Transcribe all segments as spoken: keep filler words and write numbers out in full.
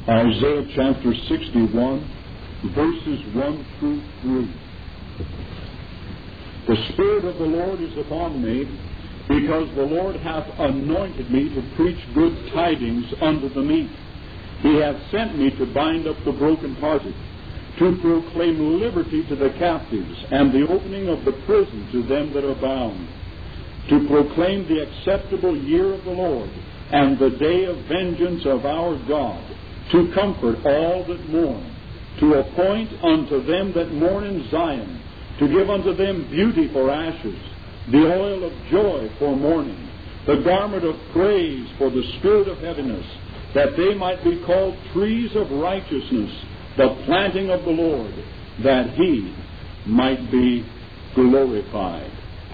Isaiah chapter sixty-one, verses one through three. The Spirit of the Lord is upon me, because the Lord hath anointed me to preach good tidings unto the meek. He hath sent me to bind up the brokenhearted, to proclaim liberty to the captives, and the opening of the prison to them that are bound, to proclaim the acceptable year of the Lord, and the day of vengeance of our God, to comfort all that mourn, to appoint unto them that mourn in Zion, to give unto them beauty for ashes, the oil of joy for mourning, the garment of praise for the spirit of heaviness, that they might be called trees of righteousness, the planting of the Lord, that He might be glorified.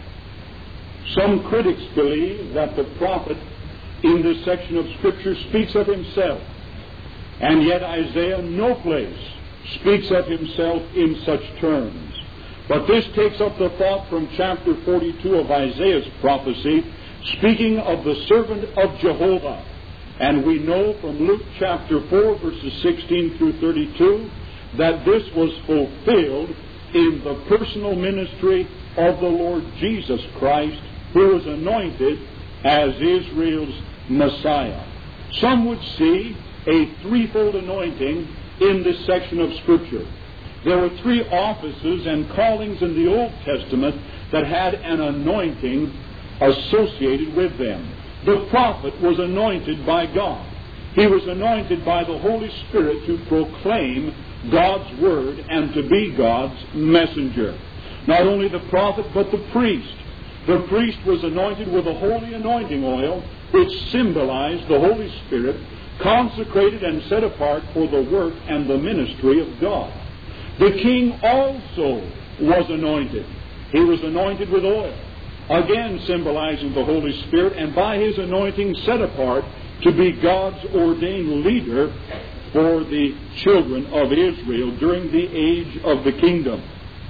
Some critics believe that the prophet in this section of Scripture speaks of himself, and yet Isaiah no place speaks of himself in such terms. But this takes up the thought from chapter forty-two of Isaiah's prophecy, speaking of the servant of Jehovah. And we know from Luke chapter four, verses sixteen through thirty-two, that this was fulfilled in the personal ministry of the Lord Jesus Christ, who was anointed as Israel's Messiah. Some would see a threefold anointing in this section of Scripture. There were three offices and callings in the Old Testament that had an anointing associated with them. The prophet was anointed by God. He was anointed by the Holy Spirit to proclaim God's Word and to be God's messenger. Not only the prophet, but the priest. The priest was anointed with a holy anointing oil, which symbolized the Holy Spirit, consecrated and set apart for the work and the ministry of God. The king also was anointed. He was anointed with oil, again symbolizing the Holy Spirit, and by his anointing set apart to be God's ordained leader for the children of Israel during the age of the kingdom.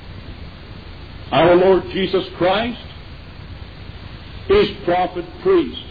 Our Lord Jesus Christ is prophet, priest,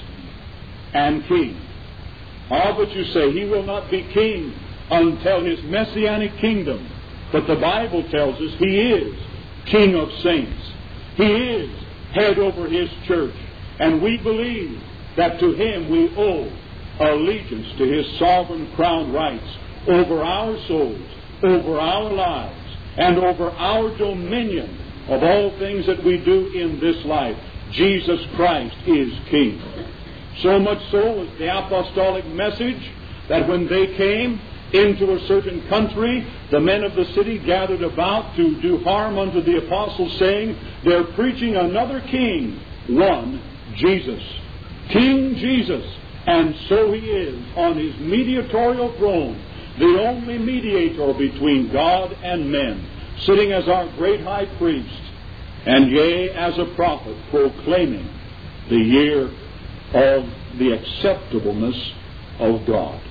and king. Ah, but you say he will not be king until his messianic kingdom. But the Bible tells us he is King of saints. He is head over his church. And we believe that to him we owe allegiance to his sovereign crown rights over our souls, over our lives, and over our dominion of all things that we do in this life. Jesus Christ is King. So much so is the apostolic message that when they came into a certain country, the men of the city gathered about to do harm unto the apostles, saying, they're preaching another king, one Jesus. King Jesus. And so he is on his mediatorial throne, the only mediator between God and men, sitting as our great high priest, and yea, as a prophet, proclaiming the year of the acceptableness of God.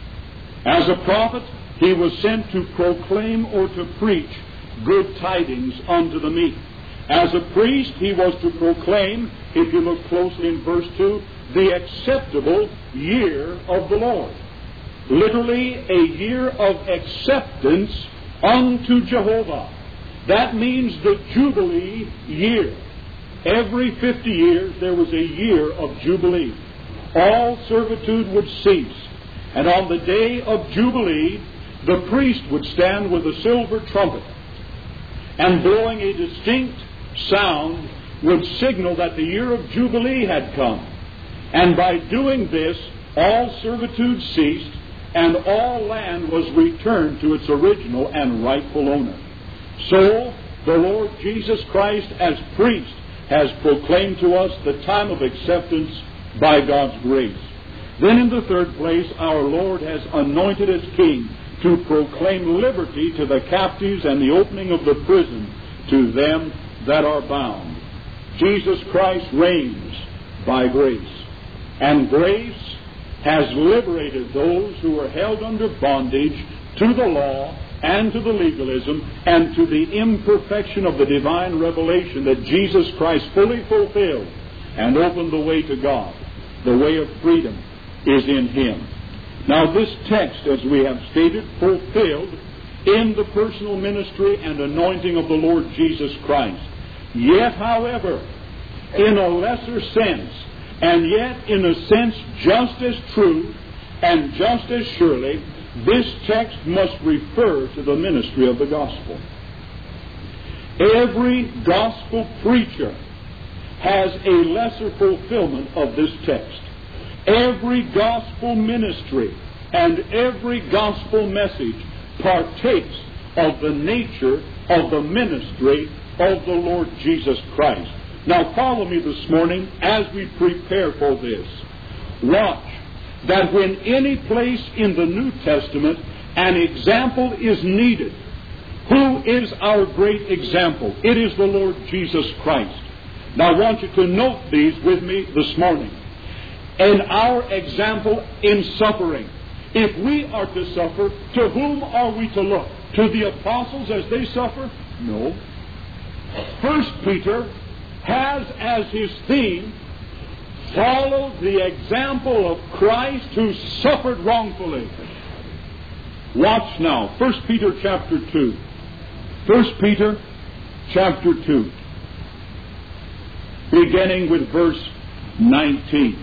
As a prophet, he was sent to proclaim or to preach good tidings unto the meek. As a priest, he was to proclaim, if you look closely in verse two, the acceptable year of the Lord. Literally, a year of acceptance unto Jehovah. That means the Jubilee year. Every fifty years there was a year of Jubilee. All servitude would cease. And on the day of Jubilee, the priest would stand with a silver trumpet, and blowing a distinct sound would signal that the year of Jubilee had come. And by doing this, all servitude ceased, and all land was returned to its original and rightful owner. So, the Lord Jesus Christ as priest has proclaimed to us the time of acceptance by God's grace. Then in the third place, our Lord has anointed as king to proclaim liberty to the captives and the opening of the prison to them that are bound. Jesus Christ reigns by grace. And grace has liberated those who were held under bondage to the law and to the legalism and to the imperfection of the divine revelation that Jesus Christ fully fulfilled and opened the way to God. The way of freedom is in Him. Now this text, as we have stated, fulfilled in the personal ministry and anointing of the Lord Jesus Christ. Yet, however, in a lesser sense, and yet in a sense just as true and just as surely, this text must refer to the ministry of the gospel. Every gospel preacher has a lesser fulfillment of this text. Every gospel ministry and every gospel message partakes of the nature of the ministry of the Lord Jesus Christ. Now follow me this morning as we prepare for this. Watch that when any place in the New Testament an example is needed, who is our great example? It is the Lord Jesus Christ. Now I want you to note these with me this morning. And our example in suffering. If we are to suffer, to whom are we to look? To the apostles as they suffer? No. First Peter has as his theme, follow the example of Christ who suffered wrongfully. Watch now, First Peter chapter two. First Peter chapter two. Beginning with verse nineteen.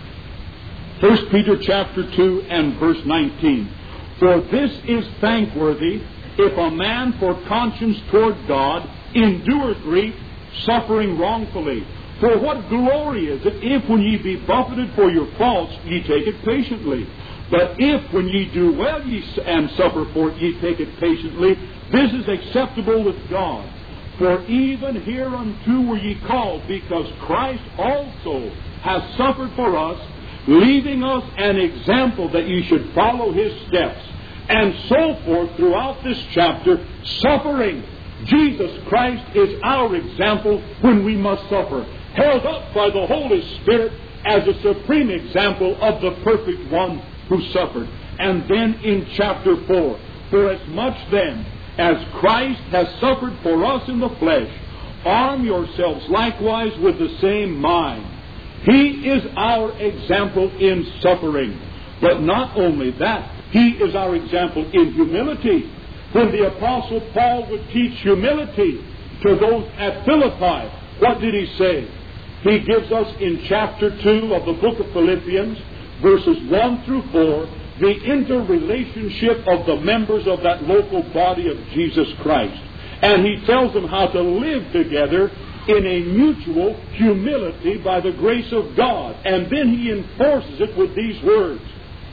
First Peter chapter two and verse nineteen. For this is thankworthy, if a man for conscience toward God endure grief, suffering wrongfully. For what glory is it, if when ye be buffeted for your faults, ye take it patiently? But if when ye do well ye and suffer for it, ye take it patiently, this is acceptable with God. For even hereunto were ye called, because Christ also has suffered for us, leaving us an example that ye should follow his steps. And so forth throughout this chapter, suffering. Jesus Christ is our example when we must suffer, held up by the Holy Spirit as a supreme example of the perfect one who suffered. And then in chapter four, for as much then as Christ has suffered for us in the flesh, arm yourselves likewise with the same mind. He is our example in suffering. But not only that, he is our example in humility. When the Apostle Paul would teach humility to those at Philippi, what did he say? He gives us in chapter two of the book of Philippians, verses one through four, the interrelationship of the members of that local body of Jesus Christ. And he tells them how to live together in a mutual humility by the grace of God. And then he enforces it with these words.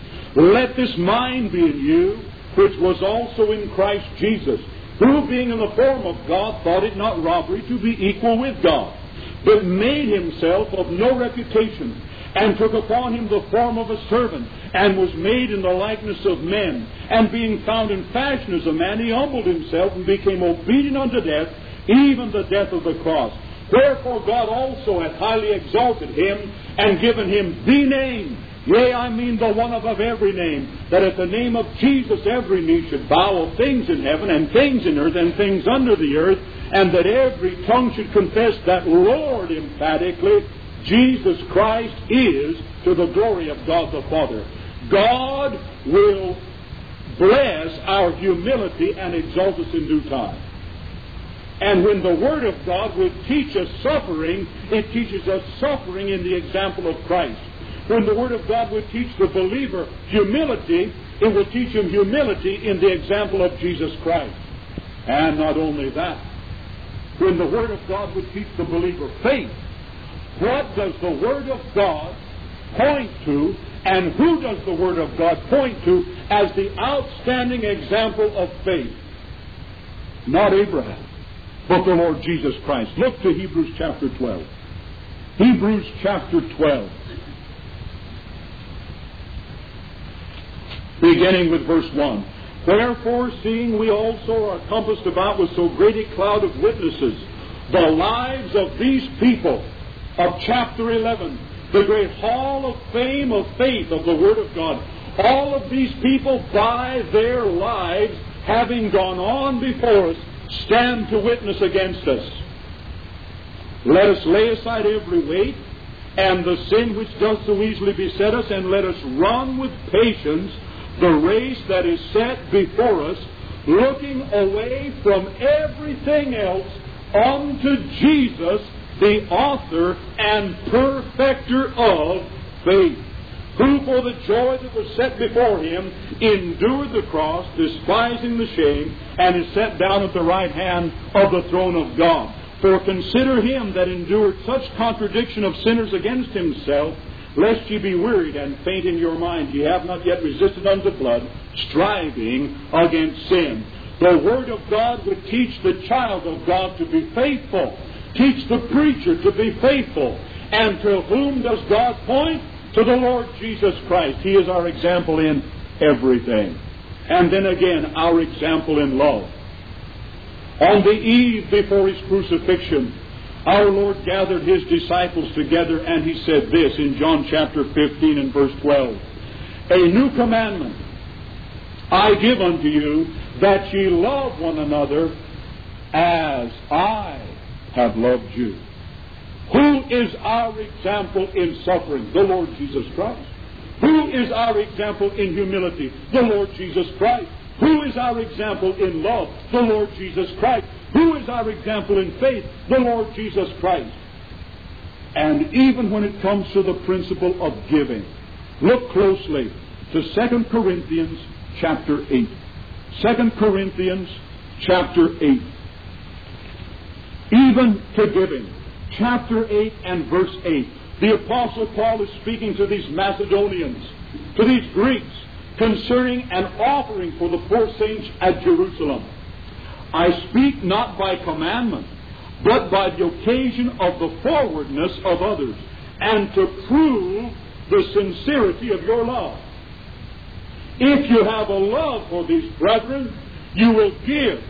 Let this mind be in you, which was also in Christ Jesus, who being in the form of God thought it not robbery to be equal with God, but made himself of no reputation, and took upon him the form of a servant, and was made in the likeness of men. And being found in fashion as a man, he humbled himself and became obedient unto death, even the death of the cross. Wherefore God also hath highly exalted him, and given him the name, yea, I mean the one above every name, that at the name of Jesus every knee should bow, of things in heaven and things in earth and things under the earth, and that every tongue should confess that Lord, emphatically, Jesus Christ is, to the glory of God the Father. God will bless our humility and exalt us in due time. And when the Word of God will teach us suffering, it teaches us suffering in the example of Christ. When the Word of God will teach the believer humility, it will teach him humility in the example of Jesus Christ. And not only that, when the Word of God will teach the believer faith, what does the Word of God point to, and who does the Word of God point to as the outstanding example of faith? Not Abraham, but the Lord Jesus Christ. Look to Hebrews chapter twelve. Hebrews chapter twelve. Beginning with verse one. Wherefore, seeing we also are compassed about with so great a cloud of witnesses, the lives of these people of chapter eleven, the great hall of fame of faith of the Word of God, all of these people by their lives, having gone on before us, stand to witness against us. Let us lay aside every weight and the sin which does so easily beset us, and let us run with patience the race that is set before us, looking away from everything else unto Jesus, the author and perfecter of faith, who for the joy that was set before him endured the cross, despising the shame, and is set down at the right hand of the throne of God. For consider him that endured such contradiction of sinners against himself, lest ye be wearied and faint in your mind. Ye have not yet resisted unto blood, striving against sin. The Word of God would teach the child of God to be faithful, teach the preacher to be faithful. And to whom does God point? To the Lord Jesus Christ. He is our example in everything. And then again, our example in love. On the eve before his crucifixion, our Lord gathered his disciples together, and he said this in John chapter fifteen and verse twelve. A new commandment I give unto you, that ye love one another as I have loved you. Who is our example in suffering? The Lord Jesus Christ. Who is our example in humility? The Lord Jesus Christ. Who is our example in love? The Lord Jesus Christ. Who is our example in faith? The Lord Jesus Christ. And even when it comes to the principle of giving, look closely to Second Corinthians chapter eight. Second Corinthians chapter eight. Even to giving, chapter eight and verse eight. The Apostle Paul is speaking to these Macedonians, to these Greeks, concerning an offering for the poor saints at Jerusalem. I speak not by commandment, but by the occasion of the forwardness of others, and to prove the sincerity of your love. If you have a love for these brethren, you will give.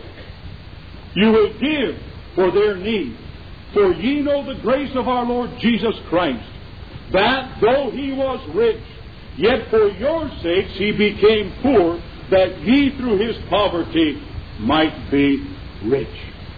You will give for their need. For ye know the grace of our Lord Jesus Christ, that though he was rich, yet for your sakes he became poor, that ye through his poverty might be rich.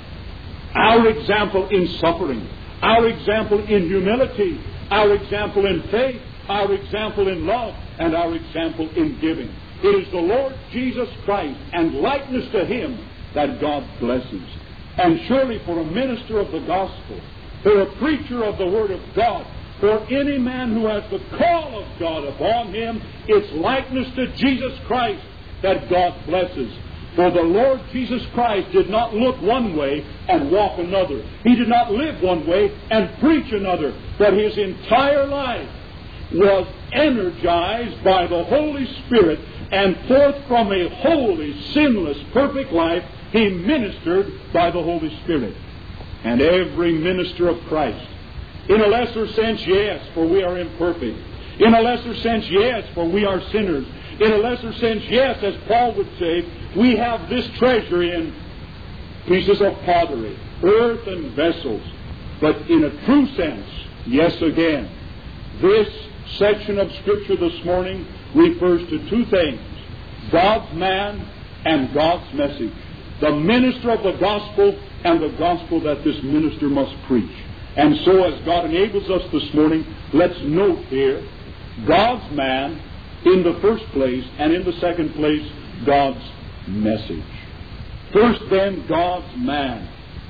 Our example in suffering, our example in humility, our example in faith, our example in love, and our example in giving. It is the Lord Jesus Christ and likeness to him that God blesses. And surely for a minister of the gospel, for a preacher of the Word of God, for any man who has the call of God upon him, it's likeness to Jesus Christ that God blesses. For the Lord Jesus Christ did not look one way and walk another. He did not live one way and preach another. But his entire life was energized by the Holy Spirit, and forth from a holy, sinless, perfect life, he ministered by the Holy Spirit. And every minister of Christ, in a lesser sense, yes, for we are imperfect. In a lesser sense, yes, for we are sinners. In a lesser sense, yes, as Paul would say, we have this treasure in pieces of pottery, earth and vessels. But in a true sense, yes again, this section of Scripture this morning refers to two things: God's man and God's message. The minister of the gospel and the gospel that this minister must preach. And so as God enables us this morning, let's note here God's man in the first place, and in the second place, God's message. First then, God's man.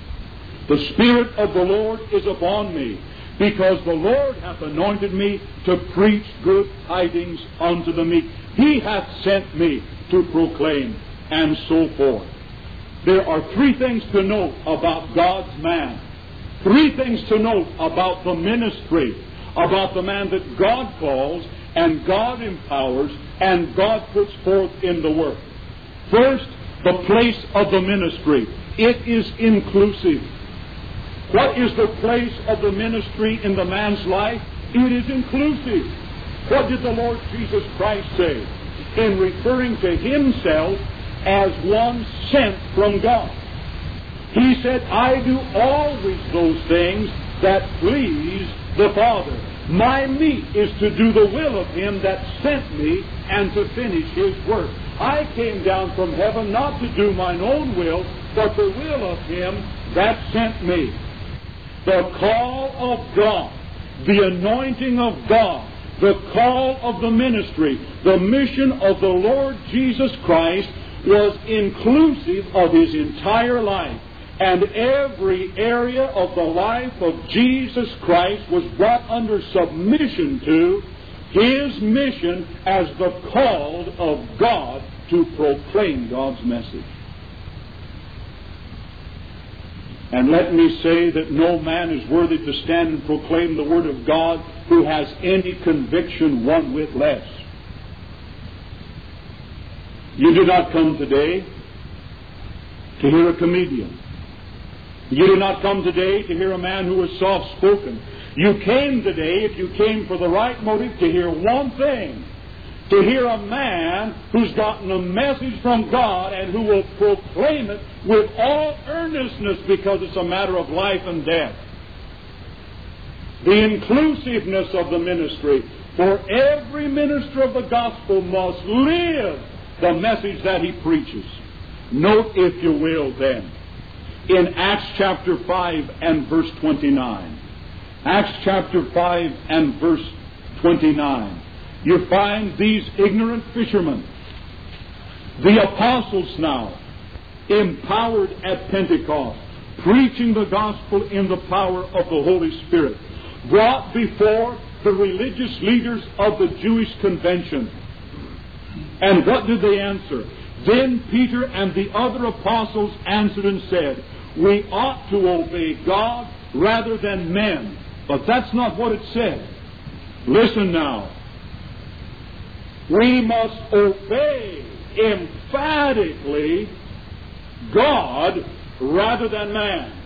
The Spirit of the Lord is upon me, because the Lord hath anointed me to preach good tidings unto the meek. He hath sent me to proclaim, and so forth. There are three things to note about God's man. Three things to note about the ministry, about the man that God calls and God empowers and God puts forth in the work. First, the place of the ministry. It is inclusive. What is the place of the ministry in the man's life? It is inclusive. What did the Lord Jesus Christ say in referring to himself as one sent from God? He said, I do always those things that please the Father. My meat is to do the will of him that sent me and to finish his work. I came down from heaven not to do mine own will, but the will of him that sent me. The call of God, the anointing of God, The call of the ministry, the mission of the Lord Jesus Christ, was inclusive of His entire life. And every area of the life of Jesus Christ was brought under submission to His mission as the called of God to proclaim God's message. And let me say that no man is worthy to stand and proclaim the Word of God who has any conviction one whit less. You do not come today to hear a comedian. You do not come today to hear a man who is soft-spoken. You came today, if you came for the right motive, to hear one thing. To hear a man who's gotten a message from God and who will proclaim it with all earnestness because it's a matter of life and death. The inclusiveness of the ministry. For every minister of the gospel must live the message that he preaches. Note, if you will, then, in Acts chapter five and verse twenty-nine. Acts chapter five and verse twenty-nine. You find these ignorant fishermen, the apostles now, empowered at Pentecost, preaching the gospel in the power of the Holy Spirit, brought before the religious leaders of the Jewish convention. And what did they answer? Then Peter and the other apostles answered and said, we ought to obey God rather than men. But that's not what it said. Listen now. We must obey emphatically God rather than man.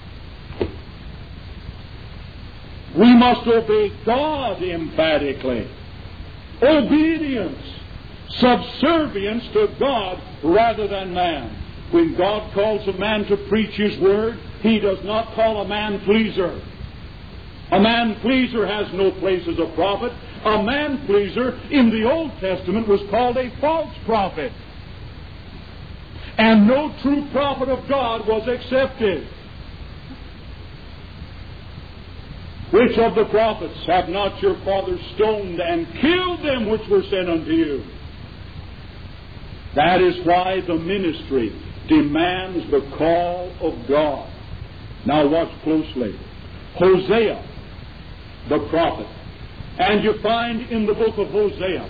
We must obey God emphatically. Obedience, subservience to God rather than man. When God calls a man to preach His word, He does not call a man-pleaser. A man-pleaser has no place as a prophet. A man-pleaser in the Old Testament was called a false prophet. And no true prophet of God was accepted. Which of the prophets have not your fathers stoned and killed them which were sent unto you? That is why the ministry demands the call of God. Now watch closely. Hosea, the prophet. And you find in the book of Hosea,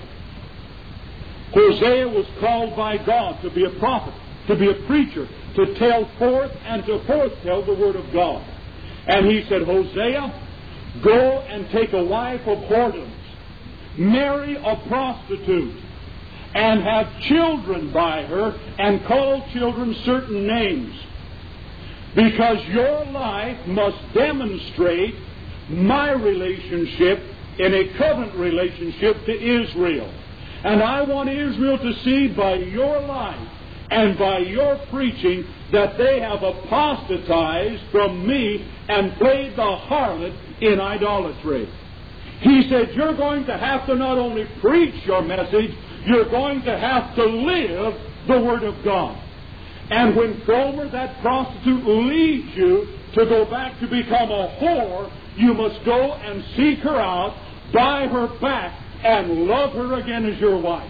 Hosea was called by God to be a prophet, to be a preacher, to tell forth and to foretell the Word of God. And he said, Hosea, go and take a wife of whoredoms, marry a prostitute, and have children by her, and call children certain names. Because your life must demonstrate my relationship in a covenant relationship to Israel. And I want Israel to see by your life and by your preaching that they have apostatized from me and played the harlot in idolatry. He said, you're going to have to not only preach your message, you're going to have to live the Word of God. And when Gomer, that prostitute, leads you to go back to become a whore, you must go and seek her out, buy her back, and love her again as your wife.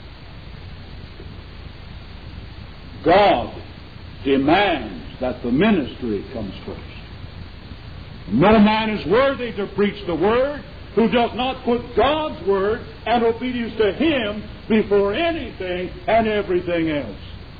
God demands that the ministry comes first. No man is worthy to preach the Word who does not put God's Word and obedience to Him before anything and everything else.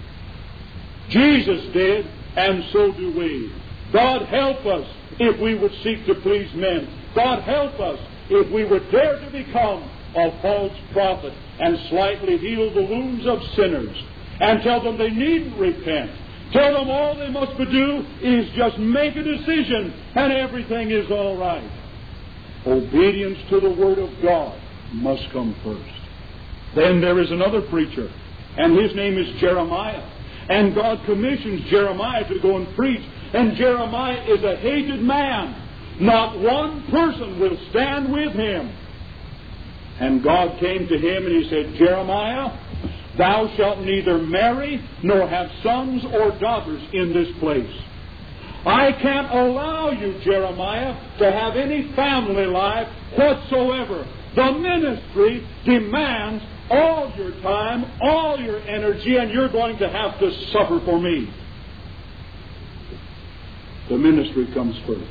Jesus did, and so do we. God help us if we would seek to please men. God help us if we would dare to become a false prophet and slightly heal the wounds of sinners and tell them they needn't repent. Tell them all they must do is just make a decision and everything is all right. Obedience to the Word of God must come first. Then there is another preacher, and his name is Jeremiah. And God commissions Jeremiah to go and preach. And Jeremiah is a hated man. Not one person will stand with him. And God came to him and He said, Jeremiah, thou shalt neither marry nor have sons or daughters in this place. I can't allow you, Jeremiah, to have any family life whatsoever. The ministry demands all your time, all your energy, and you're going to have to suffer for me. The ministry comes first.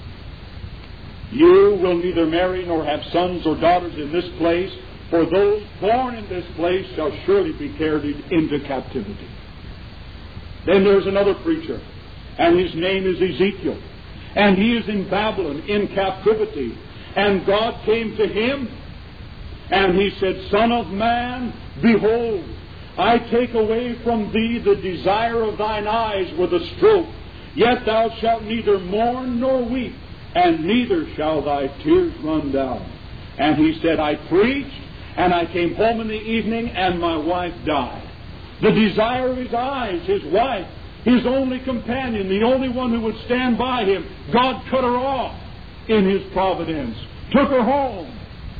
You will neither marry nor have sons or daughters in this place, for those born in this place shall surely be carried into captivity. Then there's another preacher, and his name is Ezekiel, and he is in Babylon in captivity. And God came to him, and he said, Son of man, behold, I take away from thee the desire of thine eyes with a stroke, yet thou shalt neither mourn nor weep, and neither shall thy tears run down. And he said, I preached, and I came home in the evening, and my wife died. The desire of his eyes, his wife, his only companion, the only one who would stand by him, God cut her off in His providence, took her home.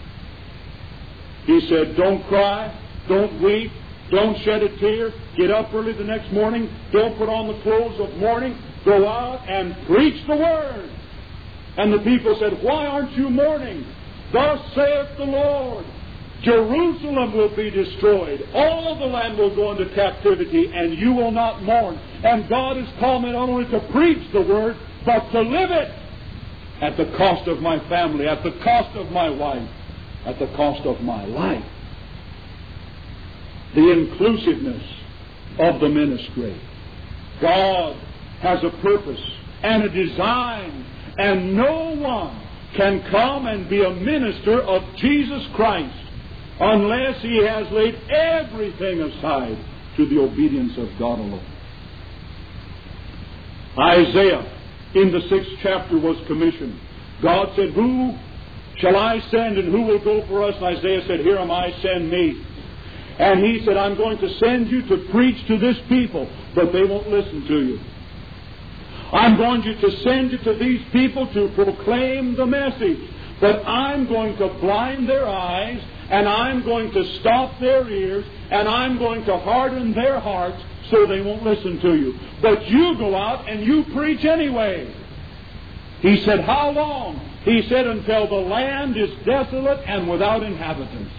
He said, don't cry, don't weep, don't shed a tear, get up early the next morning, don't put on the clothes of mourning, go out and preach the Word. And the people said, why aren't you mourning? Thus saith the Lord, Jerusalem will be destroyed. All the land will go into captivity, and you will not mourn. And God has called me not only to preach the Word, but to live it at the cost of my family, at the cost of my wife, at the cost of my life. The inclusiveness of the ministry. God has a purpose and a design, and no one can come and be a minister of Jesus Christ unless he has laid everything aside to the obedience of God alone. Isaiah, in the sixth chapter, was commissioned. God said, who shall I send, and who will go for us? And Isaiah said, here am I, send me. And he said, I'm going to send you to preach to this people, but they won't listen to you. I'm going to send you to these people to proclaim the message, but I'm going to blind their eyes, and I'm going to stop their ears, and I'm going to harden their hearts so they won't listen to you. But you go out and you preach anyway. He said, how long? He said, until the land is desolate and without inhabitants.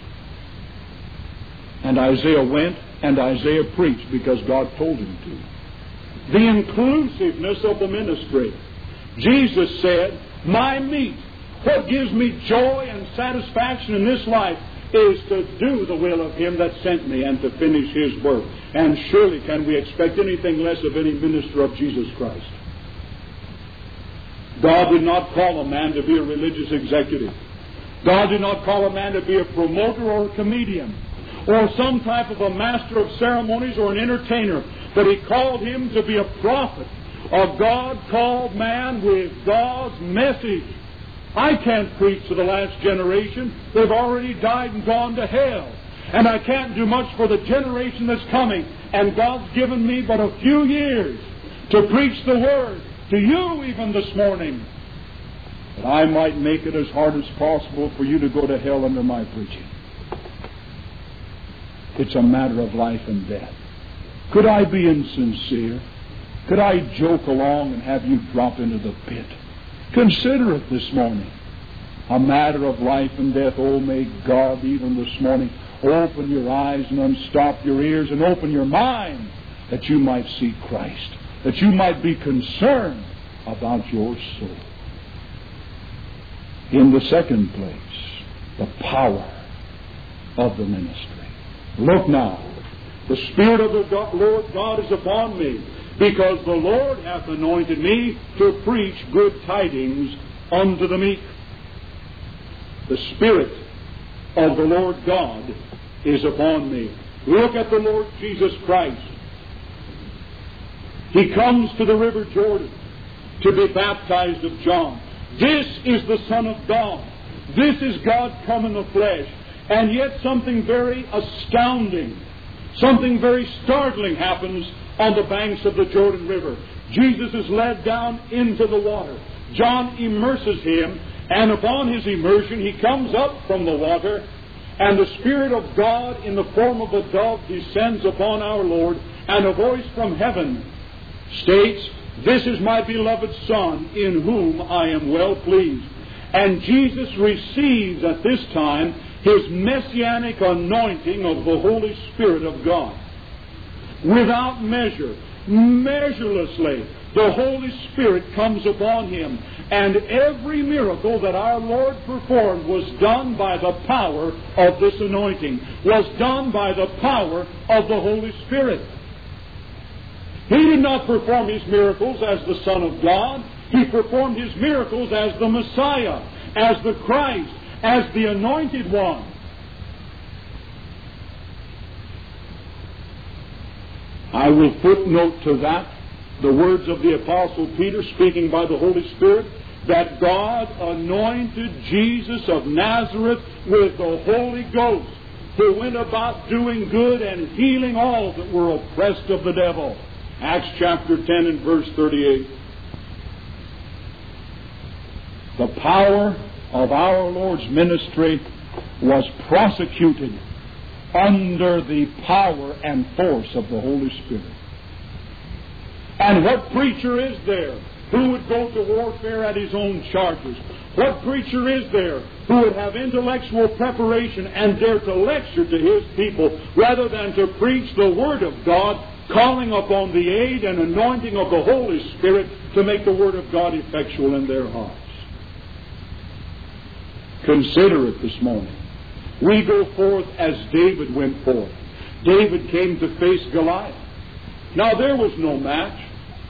And Isaiah went, and Isaiah preached because God told him to. The inclusiveness of the ministry. Jesus said, my meat, what gives me joy and satisfaction in this life, is to do the will of Him that sent me and to finish His work. And surely can we expect anything less of any minister of Jesus Christ? God did not call a man to be a religious executive. God did not call a man to be a promoter or a comedian or some type of a master of ceremonies or an entertainer, but He called him to be a prophet, a God-called man with God's message. I can't preach to the last generation. They've already died and gone to hell. And I can't do much for the generation that's coming. And God's given me but a few years to preach the Word to you even this morning, that I might make it as hard as possible for you to go to hell under my preaching. It's a matter of life and death. Could I be insincere? Could I joke along and have you drop into the pit? Consider it this morning. A matter of life and death. Oh, may God even this morning open your eyes and unstop your ears and open your mind that you might see Christ, that you might be concerned about your soul. In the second place, the power of the ministry. Look now, the Spirit of the God, Lord God is upon me, because the Lord hath anointed me to preach good tidings unto the meek. The Spirit of the Lord God is upon me. Look at the Lord Jesus Christ. He comes to the river Jordan to be baptized of John. This is the Son of God. This is God come in the flesh. And yet something very astounding, something very startling happens on the banks of the Jordan River. Jesus is led down into the water. John immerses him, and upon his immersion he comes up from the water, and the Spirit of God in the form of a dove descends upon our Lord, and a voice from heaven states, this is my beloved Son, in whom I am well pleased. And Jesus receives at this time His messianic anointing of the Holy Spirit of God. Without measure, measurelessly, the Holy Spirit comes upon Him. And every miracle that our Lord performed was done by the power of this anointing, was done by the power of the Holy Spirit. He did not perform His miracles as the Son of God. He performed His miracles as the Messiah, as the Christ, as the Anointed One. I will footnote to that the words of the Apostle Peter, speaking by the Holy Spirit, that God anointed Jesus of Nazareth with the Holy Ghost, who went about doing good and healing all that were oppressed of the devil. Acts chapter ten and verse thirty-eight. The power of our Lord's ministry was prosecuted under the power and force of the Holy Spirit. And what preacher is there who would go to warfare at his own charges? What preacher is there who would have intellectual preparation and dare to lecture to his people rather than to preach the Word of God, calling upon the aid and anointing of the Holy Spirit to make the Word of God effectual in their hearts? Consider it this morning. We go forth as David went forth. David came to face Goliath. Now there was no match.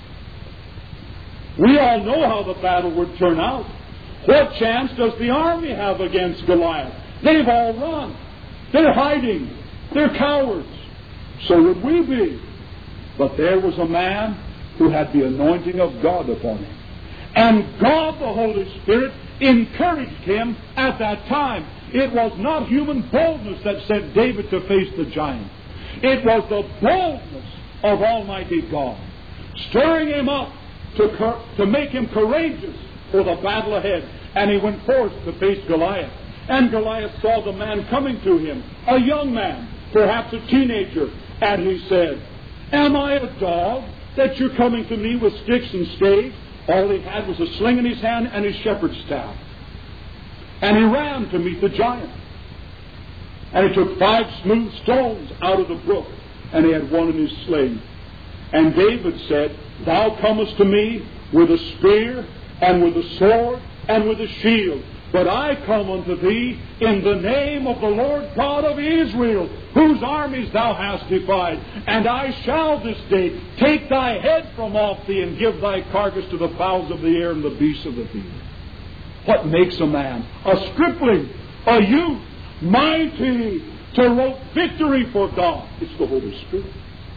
We all know how the battle would turn out. What chance does the army have against Goliath? They've all run. They're hiding. They're cowards. So would we be. But there was a man who had the anointing of God upon him. And God, the Holy Spirit, encouraged him at that time. It was not human boldness that sent David to face the giant. It was the boldness of Almighty God, stirring him up to, cur- to make him courageous for the battle ahead. And he went forth to face Goliath. And Goliath saw the man coming to him, a young man, perhaps a teenager, and he said, "Am I a dog that you're coming to me with sticks and staves?" All he had was a sling in his hand and his shepherd's staff. And he ran to meet the giant. And he took five smooth stones out of the brook, and he had one in his sling. And David said, "Thou comest to me with a spear, and with a sword, and with a shield. But I come unto thee in the name of the Lord God of Israel, whose armies thou hast defied. And I shall this day take thy head from off thee, and give thy carcass to the fowls of the air and the beasts of the field." What makes a man? A stripling, a youth, mighty to wrought victory for God. It's the Holy Spirit.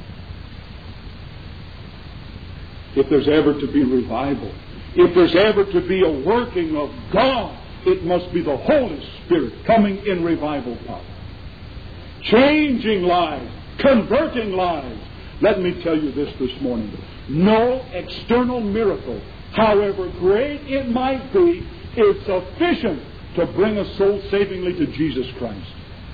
If there's ever to be revival, if there's ever to be a working of God, it must be the Holy Spirit coming in revival power, changing lives, converting lives. Let me tell you this this morning. No external miracle, however great it might be, is sufficient to bring a soul savingly to Jesus Christ.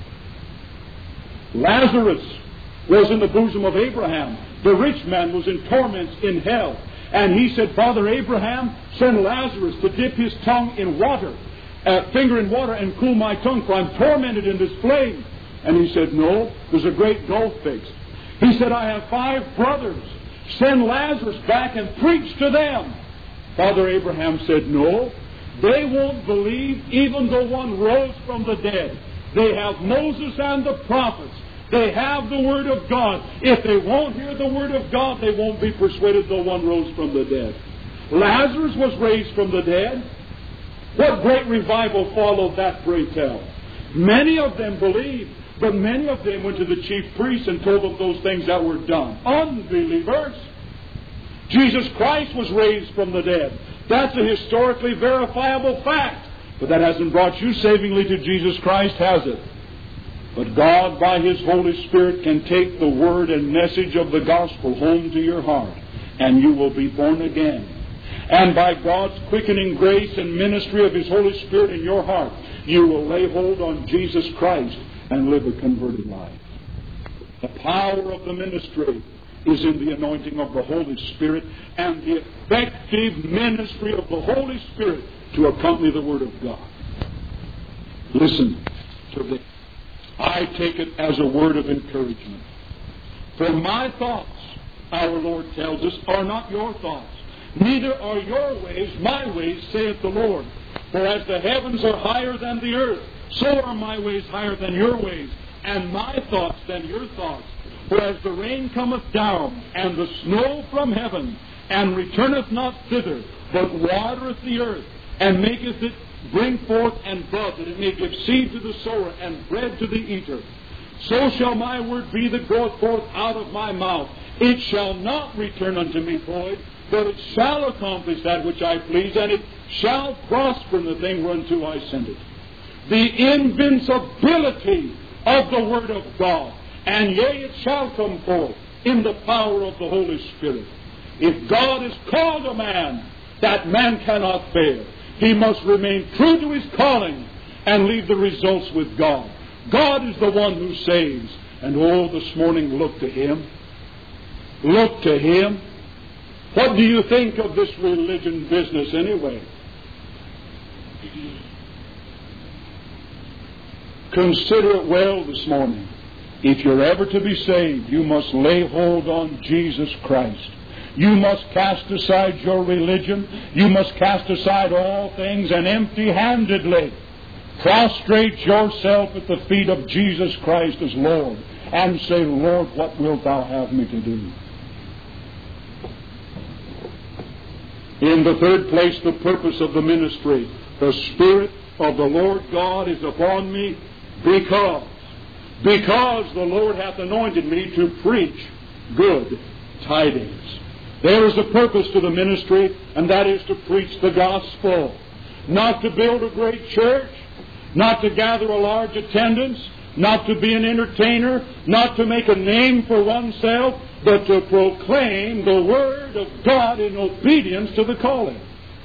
Lazarus was in the bosom of Abraham. The rich man was in torments in hell. And he said, "Father Abraham, send Lazarus to dip his tongue in water, uh, finger in water, and cool my tongue, for I'm tormented in this flame." And he said, "No, there's a great gulf fixed." He said, "I have five brothers. Send Lazarus back and preach to them." Father Abraham said, "No, they won't believe even though one rose from the dead. They have Moses and the prophets. They have the Word of God. If they won't hear the Word of God, they won't be persuaded though one rose from the dead." Lazarus was raised from the dead. What great revival followed that, pray tell? Many of them believed, but many of them went to the chief priests and told them those things that were done. Unbelievers. Jesus Christ was raised from the dead. That's a historically verifiable fact. But that hasn't brought you savingly to Jesus Christ, has it? But God, by His Holy Spirit, can take the word and message of the gospel home to your heart, and you will be born again. And by God's quickening grace and ministry of His Holy Spirit in your heart, you will lay hold on Jesus Christ and live a converted life. The power of the ministry is in the anointing of the Holy Spirit and the effective ministry of the Holy Spirit to accompany the Word of God. Listen to this. I take it as a word of encouragement. For my thoughts, our Lord tells us, are not your thoughts. Neither are your ways my ways, saith the Lord. For as the heavens are higher than the earth, so are my ways higher than your ways, and my thoughts than your thoughts. For as the rain cometh down, and the snow from heaven, and returneth not thither, but watereth the earth, and maketh it bring forth and bud, that it may give seed to the sower, and bread to the eater, so shall my word be that goeth forth out of my mouth. It shall not return unto me void, but it shall accomplish that which I please, and it shall prosper in the thing whereunto I send it. The invincibility of the Word of God. And yea, it shall come forth in the power of the Holy Spirit. If God has called a man, that man cannot fail. He must remain true to his calling and leave the results with God. God is the one who saves. And oh, this morning, look to Him. Look to Him. What do you think of this religion business anyway? Consider it well this morning. If you're ever to be saved, you must lay hold on Jesus Christ. You must cast aside your religion. You must cast aside all things and empty-handedly prostrate yourself at the feet of Jesus Christ as Lord and say, Lord, what wilt Thou have me to do? In the third place, the purpose of the ministry. The Spirit of the Lord God is upon me because, because the Lord hath anointed me to preach good tidings. There is a purpose to the ministry, and that is to preach the gospel. Not to build a great church, not to gather a large attendance, not to be an entertainer, not to make a name for oneself, but to proclaim the Word of God in obedience to the calling.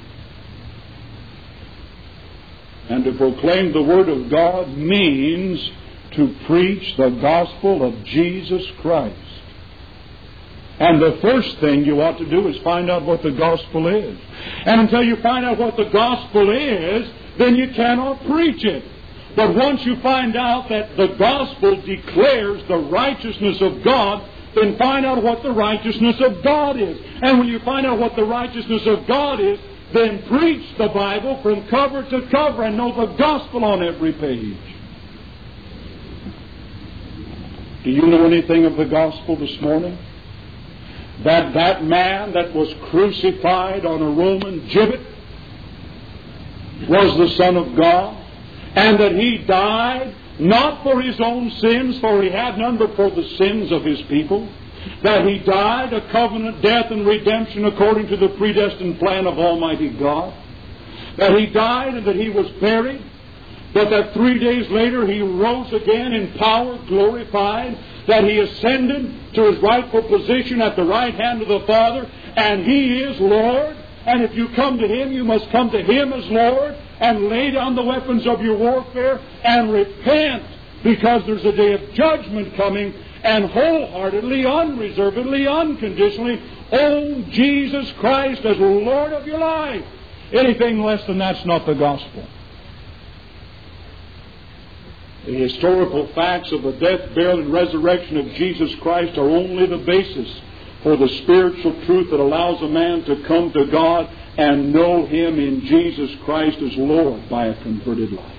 And to proclaim the Word of God means to preach the gospel of Jesus Christ. And the first thing you ought to do is find out what the gospel is. And until you find out what the gospel is, then you cannot preach it. But once you find out that the gospel declares the righteousness of God, then find out what the righteousness of God is. And when you find out what the righteousness of God is, then preach the Bible from cover to cover and know the gospel on every page. Do you know anything of the gospel this morning? That that man that was crucified on a Roman gibbet was the Son of God, and that He died not for His own sins, for He had none, but for the sins of His people. That He died a covenant death and redemption according to the predestined plan of Almighty God. That He died and that He was buried. But that three days later He rose again in power, glorified. That He ascended to His rightful position at the right hand of the Father. And He is Lord. And if you come to Him, you must come to Him as Lord and lay down the weapons of your warfare and repent, because there's a day of judgment coming, and wholeheartedly, unreservedly, unconditionally own Jesus Christ as Lord of your life. Anything less than that's not the gospel. The historical facts of the death, burial, and resurrection of Jesus Christ are only the basis for the spiritual truth that allows a man to come to God and know Him in Jesus Christ as Lord by a converted life.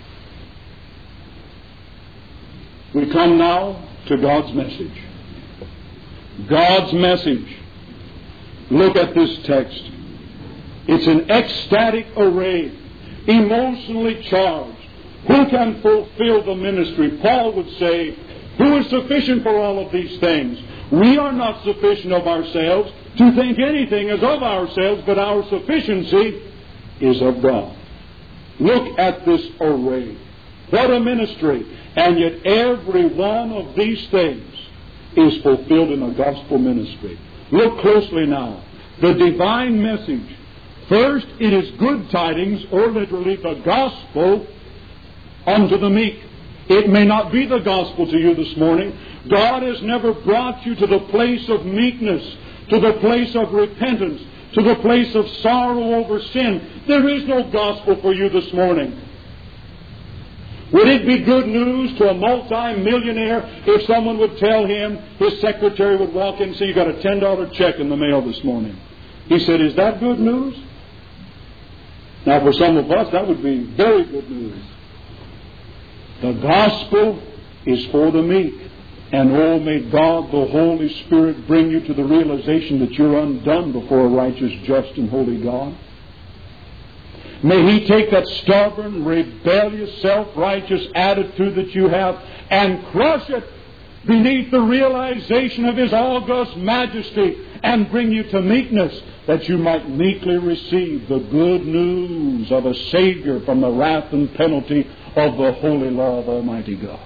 We come now to God's message. God's message. Look at this text. It's an ecstatic array, emotionally charged. Who can fulfill the ministry? Paul would say, who is sufficient for all of these things? We are not sufficient of ourselves to think anything is of ourselves, but our sufficiency is of God. Look at this array. What a ministry. And yet every one of these things is fulfilled in a gospel ministry. Look closely now. The divine message. First, it is good tidings, or literally the gospel unto the meek. It may not be the gospel to you this morning. God has never brought you to the place of meekness, to the place of repentance, to the place of sorrow over sin. There is no gospel for you this morning. Would it be good news to a multi-millionaire if someone would tell him, his secretary would walk in and say, you got a ten dollar check in the mail this morning? He said, is that good news? Now for some of us, that would be very good news. The gospel is for the meek. And oh, may God, the Holy Spirit, bring you to the realization that you're undone before a righteous, just, and holy God. May He take that stubborn, rebellious, self-righteous attitude that you have and crush it beneath the realization of His august majesty and bring you to meekness, that you might meekly receive the good news of a Savior from the wrath and penalty of the holy law of Almighty God.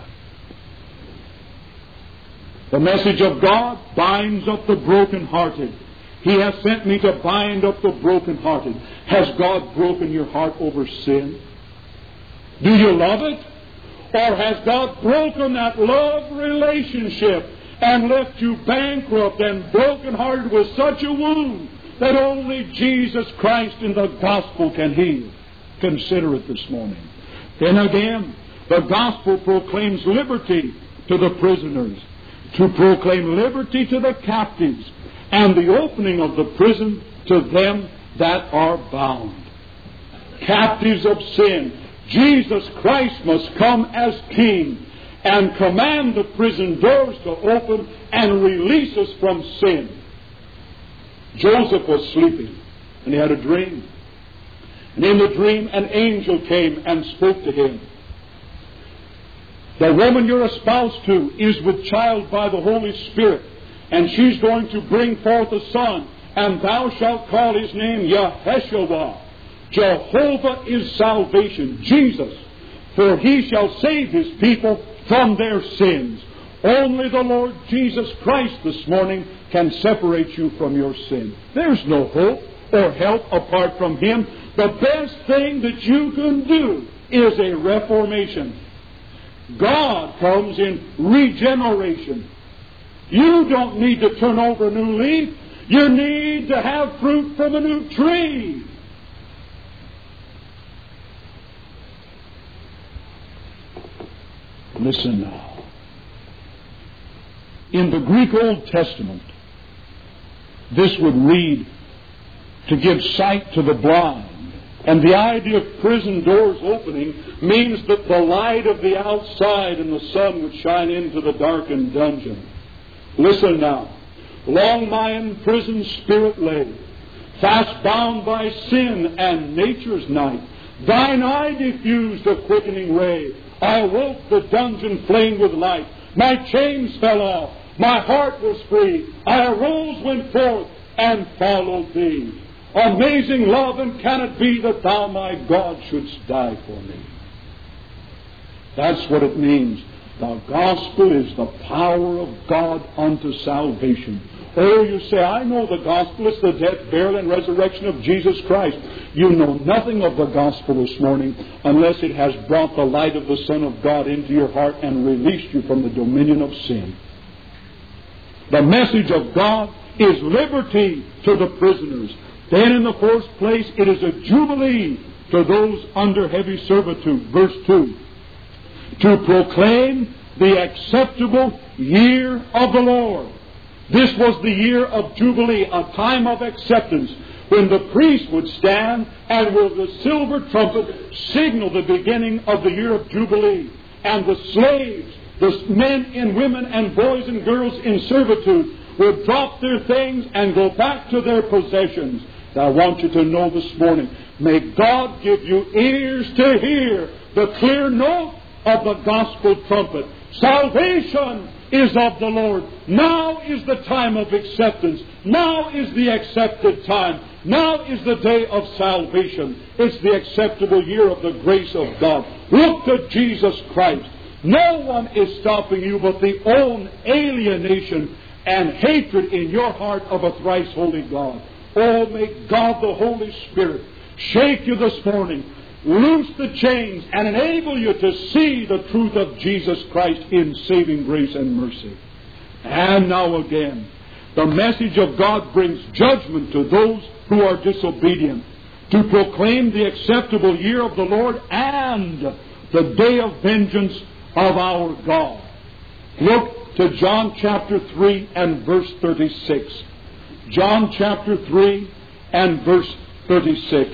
The message of God binds up the brokenhearted. He has sent me to bind up the brokenhearted. Has God broken your heart over sin? Do you love it? Or has God broken that love relationship and left you bankrupt and brokenhearted with such a wound that only Jesus Christ in the gospel can heal? Consider it this morning. Then again, the gospel proclaims liberty to the prisoners, to proclaim liberty to the captives, and the opening of the prison to them that are bound. Captives of sin, Jesus Christ must come as King and command the prison doors to open and release us from sin. Joseph was sleeping, and he had a dream. And in the dream, an angel came and spoke to him. The woman you're espoused to is with child by the Holy Spirit, and she's going to bring forth a son, and thou shalt call his name Yaheshua. Jehovah is salvation, Jesus, for he shall save his people from their sins. Only the Lord Jesus Christ this morning can separate you from your sin. There's no hope or help apart from Him. The best thing that you can do is a reformation. God comes in regeneration. You don't need to turn over a new leaf. You need to have fruit from a new tree. Listen now. In the Greek Old Testament, this would read, to give sight to the blind. And the idea of prison doors opening means that the light of the outside and the sun would shine into the darkened dungeon. Listen now. Long my imprisoned spirit lay, fast bound by sin and nature's night. Thine eye diffused a quickening ray. I awoke, the dungeon flamed with light. My chains fell off. My heart was free. I arose, went forth, and followed Thee. Amazing love, and can it be that Thou, my God, shouldst die for me? That's what it means. The gospel is the power of God unto salvation. Oh, you say, I know the gospel. It's the death, burial, and resurrection of Jesus Christ. You know nothing of the gospel this morning unless it has brought the light of the Son of God into your heart and released you from the dominion of sin. The message of God is liberty to the prisoners. Then in the first place, it is a jubilee to those under heavy servitude. Verse two. To proclaim the acceptable year of the Lord. This was the year of Jubilee, a time of acceptance, when the priest would stand and with the silver trumpet signal the beginning of the year of Jubilee. And the slaves, the men and women and boys and girls in servitude, would drop their things and go back to their possessions. Now, I want you to know this morning, may God give you ears to hear the clear note of the gospel trumpet. Salvation is of the Lord. Now is the time of acceptance. Now is the accepted time. Now is the day of salvation. It's the acceptable year of the grace of God. Look to Jesus Christ. No one is stopping you but the own alienation and hatred in your heart of a thrice holy God. Oh, may God the Holy Spirit shake you this morning. loose the chains, and enable you to see the truth of Jesus Christ in saving grace and mercy. And now again, the message of God brings judgment to those who are disobedient, to proclaim the acceptable year of the Lord and the day of vengeance of our God. Look to John chapter three and verse thirty-six. John chapter three and verse thirty-six.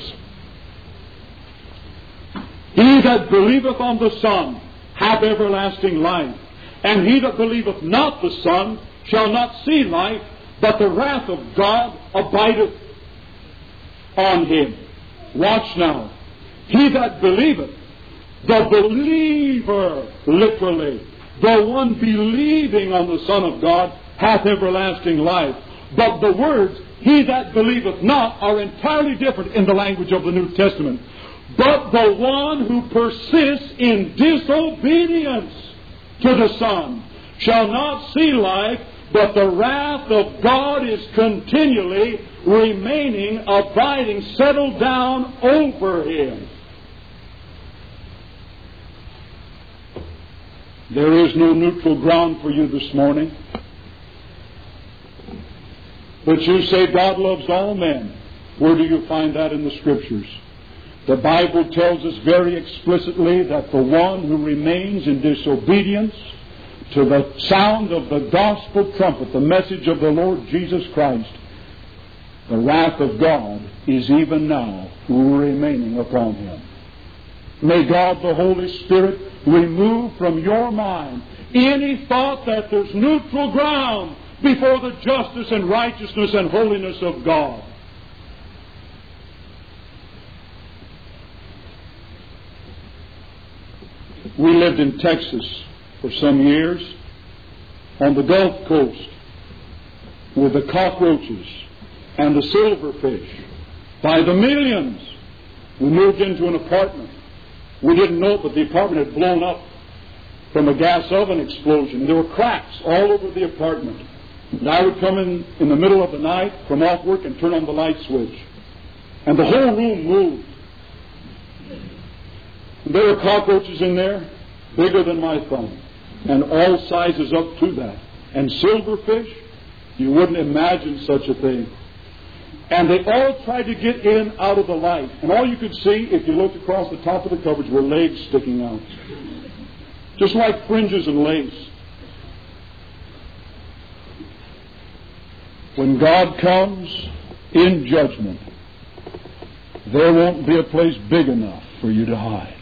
He that believeth on the Son hath everlasting life, and he that believeth not the Son shall not see life, but the wrath of God abideth on him. Watch now. He that believeth, the believer, literally, the one believing on the Son of God, hath everlasting life. But the words, he that believeth not, are entirely different in the language of the New Testament. But the one who persists in disobedience to the Son shall not see life, but the wrath of God is continually remaining, abiding, settled down over him. There is no neutral ground for you this morning. But you say God loves all men. Where do you find that in the Scriptures? The Bible tells us very explicitly that the one who remains in disobedience to the sound of the gospel trumpet, the message of the Lord Jesus Christ, the wrath of God is even now remaining upon him. May God the Holy Spirit remove from your mind any thought that there's neutral ground before the justice and righteousness and holiness of God. We lived in Texas for some years, on the Gulf Coast, with the cockroaches and the silverfish by the millions. We moved into an apartment. We didn't know it, but the apartment had blown up from a gas oven explosion. There were cracks all over the apartment. And I would come in in the middle of the night from off work and turn on the light switch. And the whole room moved. And there were cockroaches in there, bigger than my thumb, and all sizes up to that. And silverfish, you wouldn't imagine such a thing. And they all tried to get in out of the light. And all you could see, if you looked across the top of the cupboards, were legs sticking out. Just like fringes and lace. When God comes in judgment, there won't be a place big enough for you to hide.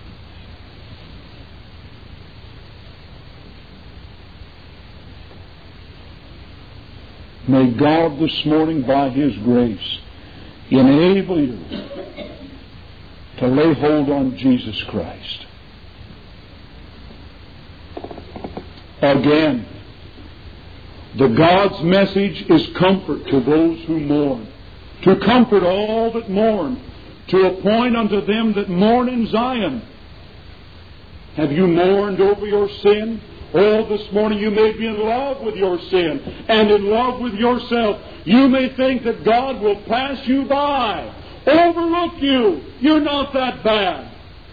May God this morning, by His grace, enable you to lay hold on Jesus Christ. Again, the God's message is comfort to those who mourn, to comfort all that mourn, to appoint unto them that mourn in Zion. Have you mourned over your sin? Oh, this morning you may be in love with your sin and in love with yourself. You may think that God will pass you by, overlook you. You're not that bad.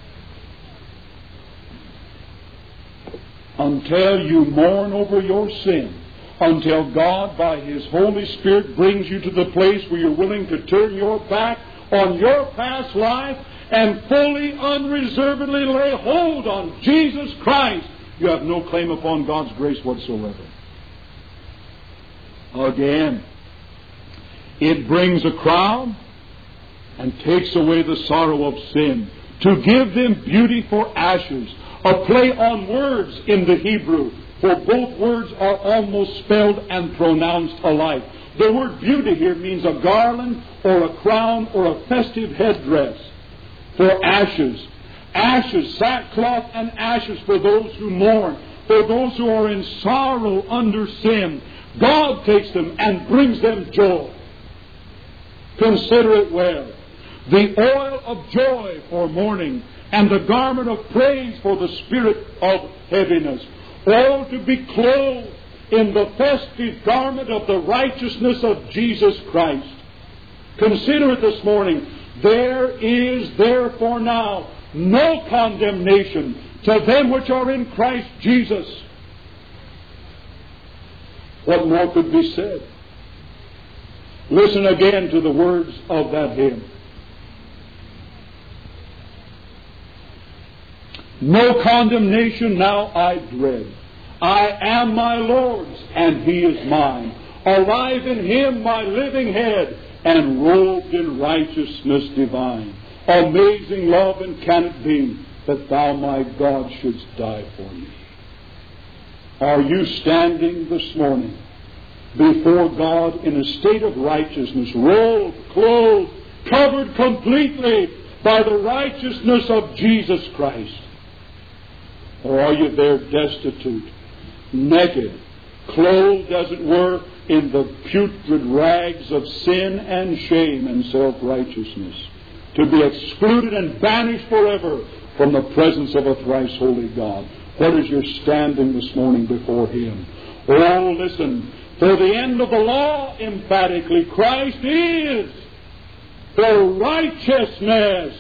Until you mourn over your sin, until God, by His Holy Spirit, brings you to the place where you're willing to turn your back on your past life and fully, unreservedly lay hold on Jesus Christ, you have no claim upon God's grace whatsoever. Again, it brings a crown and takes away the sorrow of sin, to give them beauty for ashes. A play on words in the Hebrew, for both words are almost spelled and pronounced alike. The word beauty here means a garland or a crown or a festive headdress for ashes. Ashes, sackcloth and ashes for those who mourn, for those who are in sorrow under sin. God takes them and brings them joy. Consider it well. The oil of joy for mourning, and the garment of praise for the spirit of heaviness. All to be clothed in the festive garment of the righteousness of Jesus Christ. Consider it this morning. There is therefore now no condemnation to them which are in Christ Jesus. What more could be said? Listen again to the words of that hymn. No condemnation now I dread. I am my Lord's, and He is mine. Alive in Him my living head, and robed in righteousness divine. Amazing love, and can it be that Thou, my God, shouldst die for me? Are you standing this morning before God in a state of righteousness, robed, clothed, covered completely by the righteousness of Jesus Christ? Or are you there destitute, naked, clothed, as it were, in the putrid rags of sin and shame and self-righteousness, to be excluded and banished forever from the presence of a thrice holy God? What is your standing this morning before Him? Oh, listen, for the end of the law, emphatically, Christ is the righteousness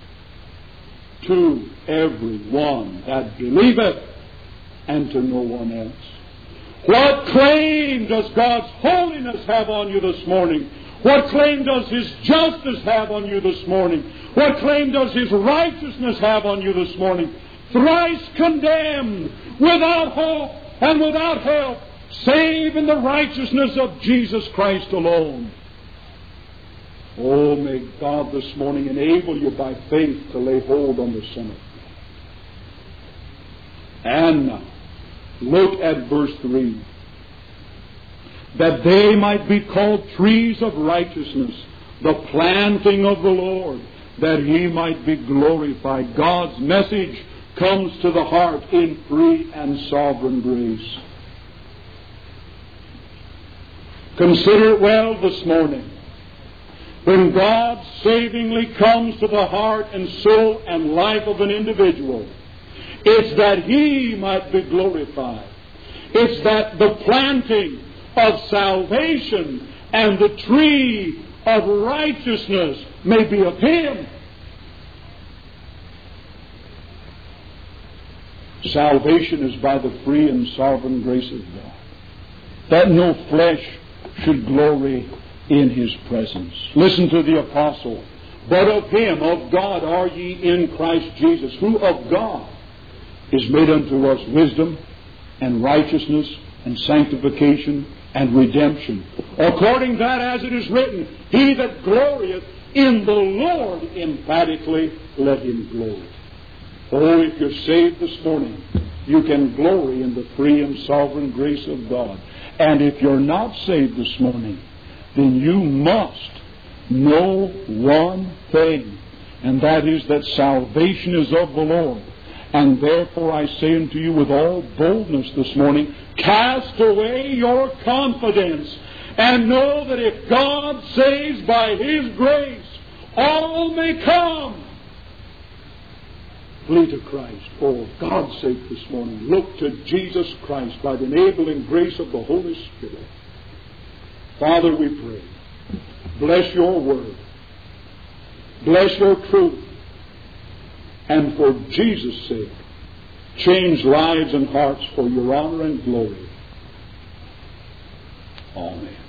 to every one that believeth, and to no one else. What claim does God's holiness have on you this morning? What claim does His justice have on you this morning? What claim does His righteousness have on you this morning? Thrice condemned, without hope and without help, save in the righteousness of Jesus Christ alone. Oh, may God this morning enable you by faith to lay hold on the Son of God. And now, look at verse three. That they might be called trees of righteousness, the planting of the Lord, that He might be glorified. God's message comes to the heart in free and sovereign grace. Consider it well this morning. When God savingly comes to the heart and soul and life of an individual, it's that He might be glorified. It's that the planting of salvation and the tree of righteousness may be of Him. Salvation is by the free and sovereign grace of God, that no flesh should glory in His presence. Listen to the apostle. But of Him, of God, are ye in Christ Jesus, who of God is made unto us wisdom and righteousness and sanctification and redemption. According that, as it is written, He that glorieth in the Lord, emphatically, let him glory. Oh, if you're saved this morning, you can glory in the free and sovereign grace of God. And if you're not saved this morning, then you must know one thing, and that is that salvation is of the Lord. And therefore I say unto you with all boldness this morning, cast away your confidence, and know that if God saves by His grace, all may come. Flee to Christ. For God's sake this morning, look to Jesus Christ by the enabling grace of the Holy Spirit. Father, we pray, bless your word, bless your truth, and for Jesus' sake, change lives and hearts for your honor and glory. Amen.